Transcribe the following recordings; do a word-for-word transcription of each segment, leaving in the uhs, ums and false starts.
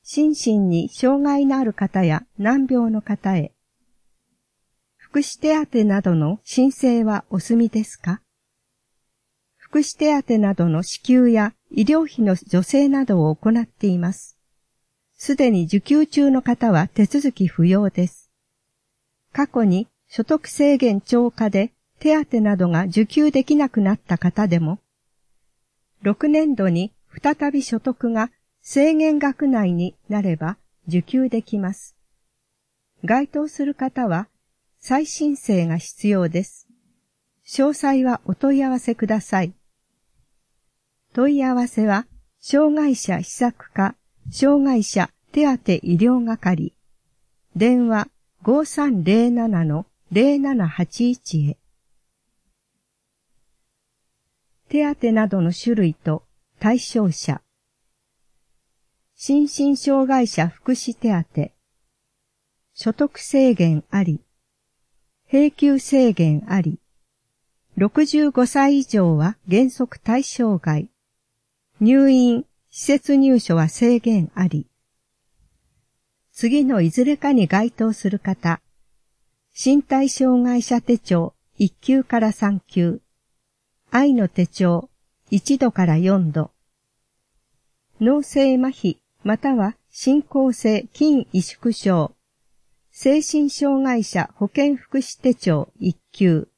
心身に障害のある方や難病の方へ。福祉手当などの申請はお済みですか？福祉手当などの支給や医療費の助成などを行っています。すでに受給中の方は手続き不要です。過去に所得制限超過で手当などが受給できなくなった方でも、ろくねんどに再び所得が制限額内になれば受給できます。該当する方は再申請が必要です。詳細はお問い合わせください。問い合わせは、障害者施策課、障害者手当医療係、電話 ごさんぜろななのぜろななはちいち へ。手当などの種類と対象者。心身障害者福祉手当。所得制限あり。永久制限あり。ろくじゅうごさい以上は原則対象外。入院、施設入所は制限あり。次のいずれかに該当する方。身体障害者手帳いっ級からさん級。愛の手帳いちどからよんど。脳性麻痺または進行性筋萎縮症。精神障害者保健福祉手帳いっ級。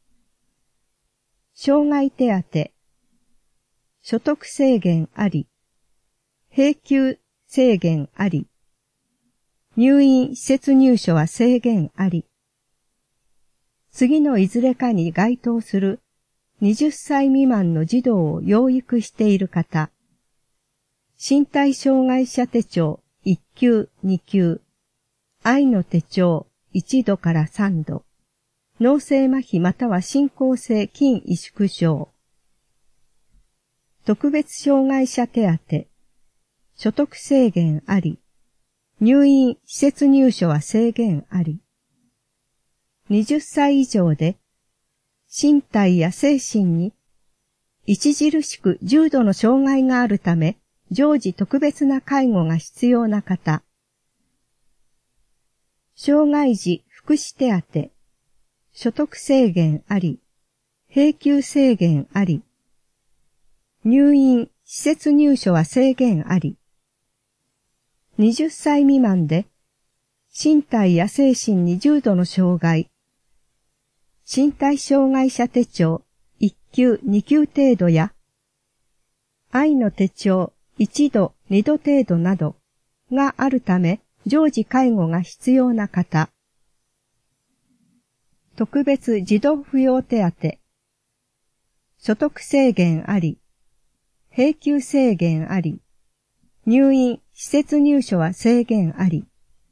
障害手当。所得制限あり。永久制限あり。入院施設入所は制限あり。次のいずれかに該当するはたち未満の児童を養育している方。身体障害者手帳いっ級に級。愛の手帳いちどからさんど。脳性麻痺または進行性筋萎縮症。特別障害者手当。所得制限あり。入院施設入所は制限あり。はたち以上で身体や精神に著しく重度の障害があるため常時特別な介護が必要な方。障害児福祉手当。所得制限あり。永久制限あり。入院、施設入所は制限あり。はたち未満で身体や精神に重度の障害。身体障害者手帳いっ級に級程度や愛の手帳いちどにど程度などがあるため常時介護が必要な方。特別児童扶養手当。所得制限あり。永久制限あり。入院、施設入所は制限あり。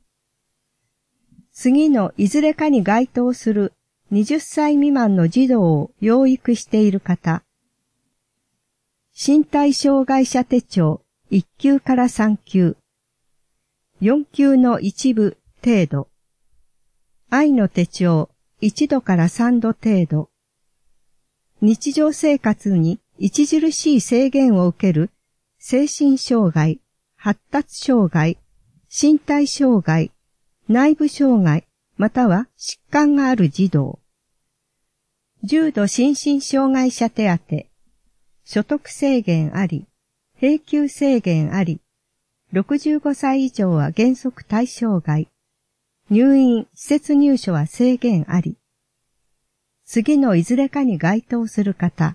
次のいずれかに該当するはたち未満の児童を養育している方。身体障害者手帳いっ級からさん級。よん級の一部程度。愛の手帳いちどからさんど程度。日常生活に著しい制限を受ける精神障害、発達障害、身体障害、内部障害、または疾患がある児童。重度心身障害者手当。所得制限あり。永久制限あり。ろくじゅうごさい以上は原則対象外。入院、施設入所は制限あり。次のいずれかに該当する方。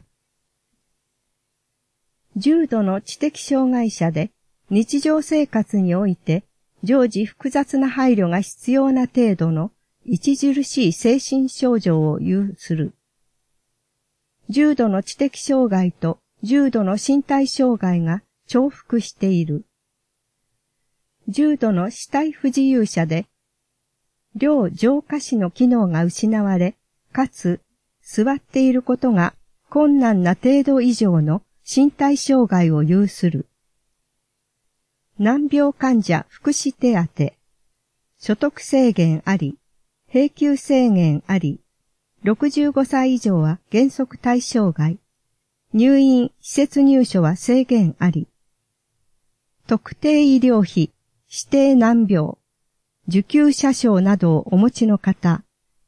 重度の知的障害者で日常生活において常時複雑な配慮が必要な程度の著しい精神症状を有する。重度の知的障害と重度の身体障害が重複している。重度の肢体不自由者で両上下肢の機能が失われ、かつ座っていることが困難な程度以上の身体障害を有する。難病患者福祉手当。所得制限あり。永久制限あり。ろくじゅうごさい以上は原則対象外。入院、施設入所は制限あり。特定医療費、 指定難病、受給者証などをお持ちの方、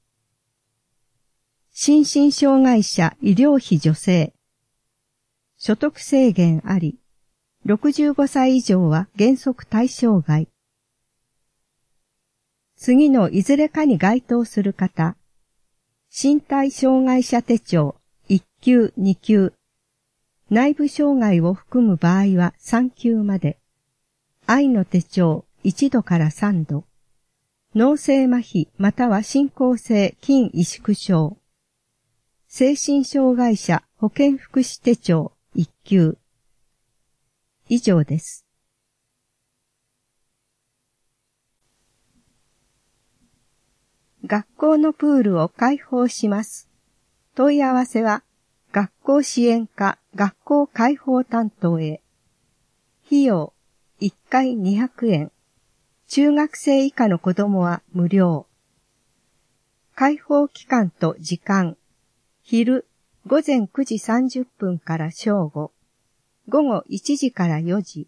心身障害者医療費助成、所得制限あり、ろくじゅうごさい以上は原則対象外。次のいずれかに該当する方、身体障害者手帳いっ級に級、内部障害を含む場合はさん級まで、愛の手帳いちどからさんど、脳性麻痺または進行性筋萎縮症、精神障害者保健福祉手帳いっ級。以上です。学校のプールを開放します。問い合わせは、学校支援課学校開放担当へ。費用、いっかいにひゃくえん。中学生以下の子供は無料。開放期間と時間。昼、ごぜんくじさんじゅっぷんから正午。午後いちじからよじ。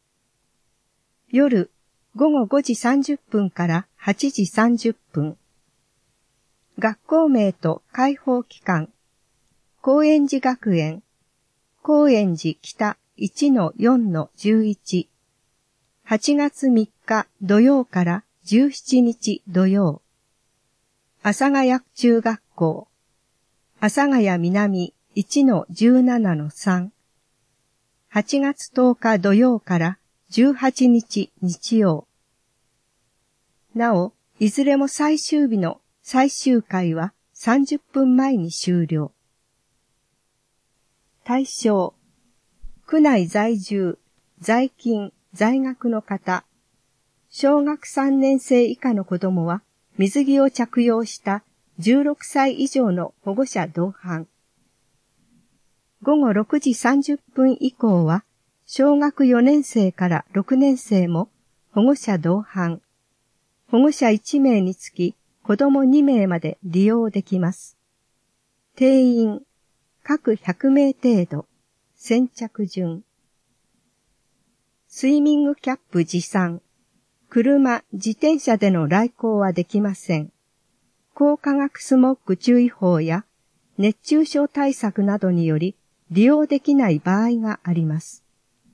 夜、ごごごじさんじゅっぷんからはちじさんじゅっぷん。学校名と開放期間。高円寺学園。高円寺北 いちのよんのじゅういち。はちがつみっか土曜からじゅうしちにち土曜。阿佐ヶ谷中学校。阿佐ヶ谷南 いちのじゅうななのさん。はちがつとおか土曜からじゅうはちにち日曜。なお、いずれも最終日の最終回はさんじゅっぷんまえに終了。対象、区内在住、在勤、在学の方、小学さんねん生以下の子供は水着を着用したじゅうろくさい以上の保護者同伴。ごごろくじさんじゅっぷん以降は小学よねん生からろくねん生も保護者同伴。保護者いちめいにつき子供にめいまで利用できます。定員、各ひゃくめい程度、先着順。スイミングキャップ持参。車、自転車での来校はできません。高化学スモッグ注意報や熱中症対策などにより利用できない場合があります。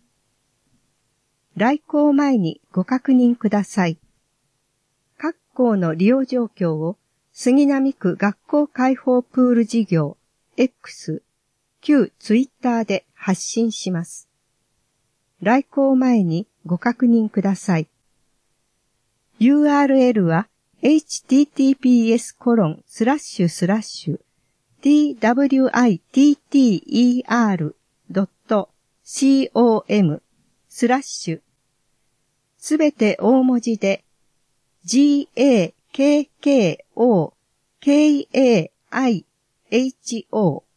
来校前にご確認ください。各校の利用状況を杉並区学校開放プール事業 X、旧ツイッターで発信します。来校前にご確認ください。ユーアールエル は エイチティーティーピーエスコロンスラッシュスラッシュ ティーダブリューアイティーティーイーアールドットコム スラッシュすべて大文字で ジーエーケーケーオーケーエーアイエイチオー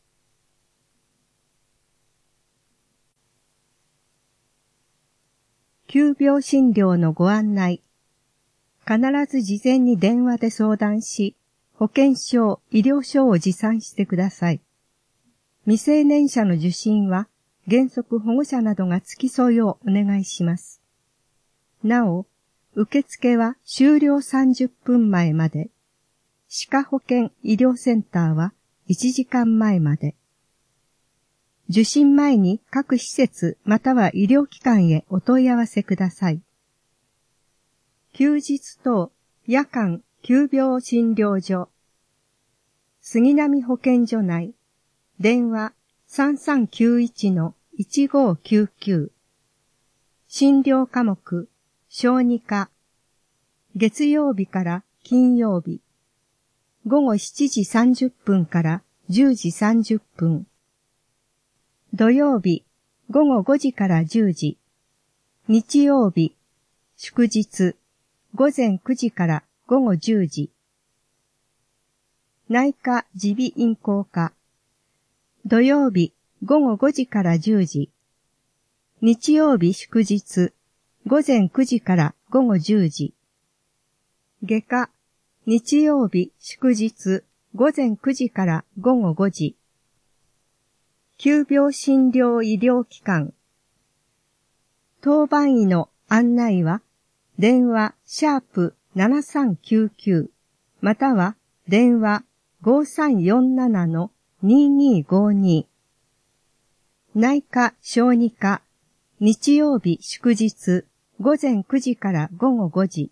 急病診療のご案内。必ず事前に電話で相談し、保険証、医療証を持参してください。未成年者の受診は原則保護者などが付き添いをお願いします。なお、受付は終了さんじゅっぷんまえまで。歯科保健医療センターはいちじかんまえまで。受診前に各施設または医療機関へお問い合わせください。休日等夜間急病診療所。杉並保健所内。電話 さんさんきゅういちのいちごきゅうきゅう。診療科目小児科。月曜日から金曜日。ごごしちじさんじゅっぷんからじゅうじさんじゅっぷん。土曜日、ごごごじからじゅうじ。日曜日、祝日、ごぜんくじからごごじゅうじ。内科耳鼻咽喉科。土曜日、ごごごじからじゅうじ。日曜日祝日、ごぜんくじからごごじゅうじ。外科、日曜日祝日、ごぜんくじからごごごじ。急病診療医療機関。当番医の案内は、 電話シャープななさんきゅうきゅうまたは電話ごさんよんななのににごに。内科小児科日曜日祝日午前くじから午後ごじ。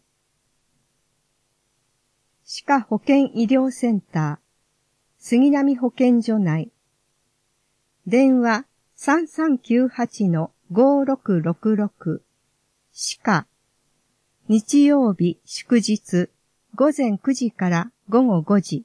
歯科保健医療センター杉並保健所内。電話さんさんきゅうはちのごろくろくろく。歯科日曜日祝日午前くじから午後ごじ。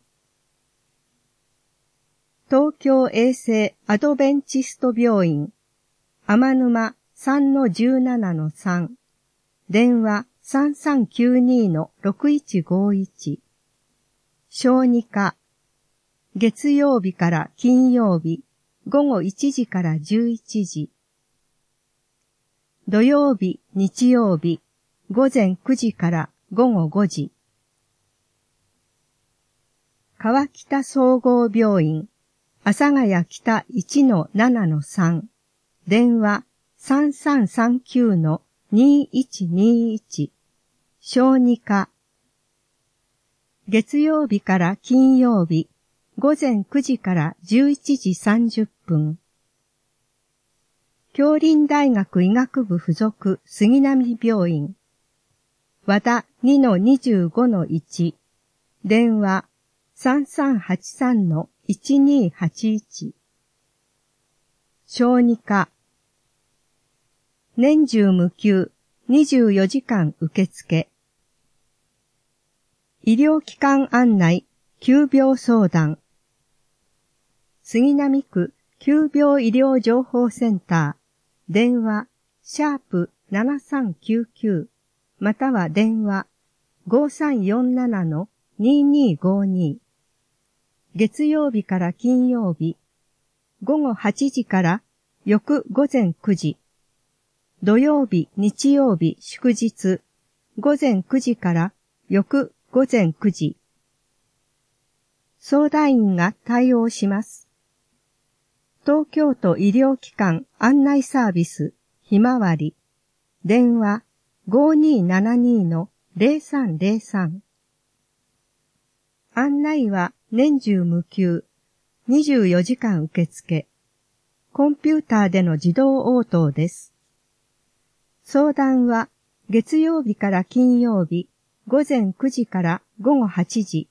東京衛生アドベンチスト病院天沼 さんのじゅうななのさん。電話さんさんきゅうにのろくいちごいち。小児科月曜日から金曜日午後いちじからじゅういちじ。土曜日日曜日午前くじから午後ごじ。川北総合病院阿佐ヶ谷北 いちのななのさん。電話さんさんさんきゅうのにいちにいち。小児科月曜日から金曜日午前くじからじゅういちじさんじゅっぷん。杏林大学医学部附属杉並病院和田 にのにじゅうごのいち。電話さんさんはちさんのいちにはちいち。小児科年中無休にじゅうよじかん受付。医療機関案内急病相談杉並区急病医療情報センター電話シャープななさんきゅうきゅうまたは電話ごさんよんななのににごに。月曜日から金曜日午後はちじから翌午前くじ。土曜日日曜日祝日午前くじから翌午前くじ。相談員が対応します。東京都医療機関案内サービスひまわり電話ごにーななにのぜろさんぜろさん。案内は年中無休にじゅうよじかん受付。コンピューターでの自動応答です。相談は月曜日から金曜日午前くじから午後はちじ。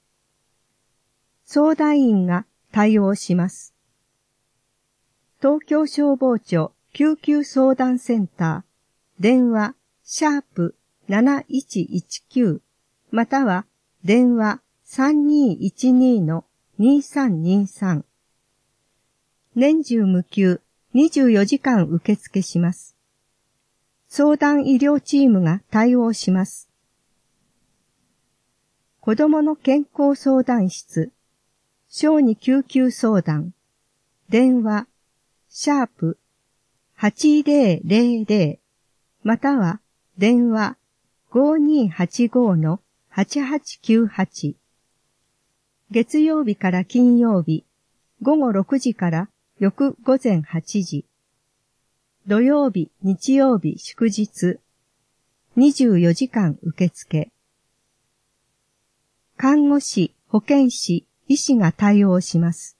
相談員が対応します。東京消防庁救急相談センター電話シャープなないちいちきゅうまたは電話さんにいちにのにさんにさん。年中無休にじゅうよじかん受付します。相談医療チームが対応します。子どもの健康相談室小児救急相談電話シャープはちぜろぜろぜろまたは電話ごにーはちごのはちはちきゅうはち。月曜日から金曜日午後ろくじから翌午前はちじ。土曜日日曜日祝日にじゅうよじかん受付。看護師保健師医師が対応します。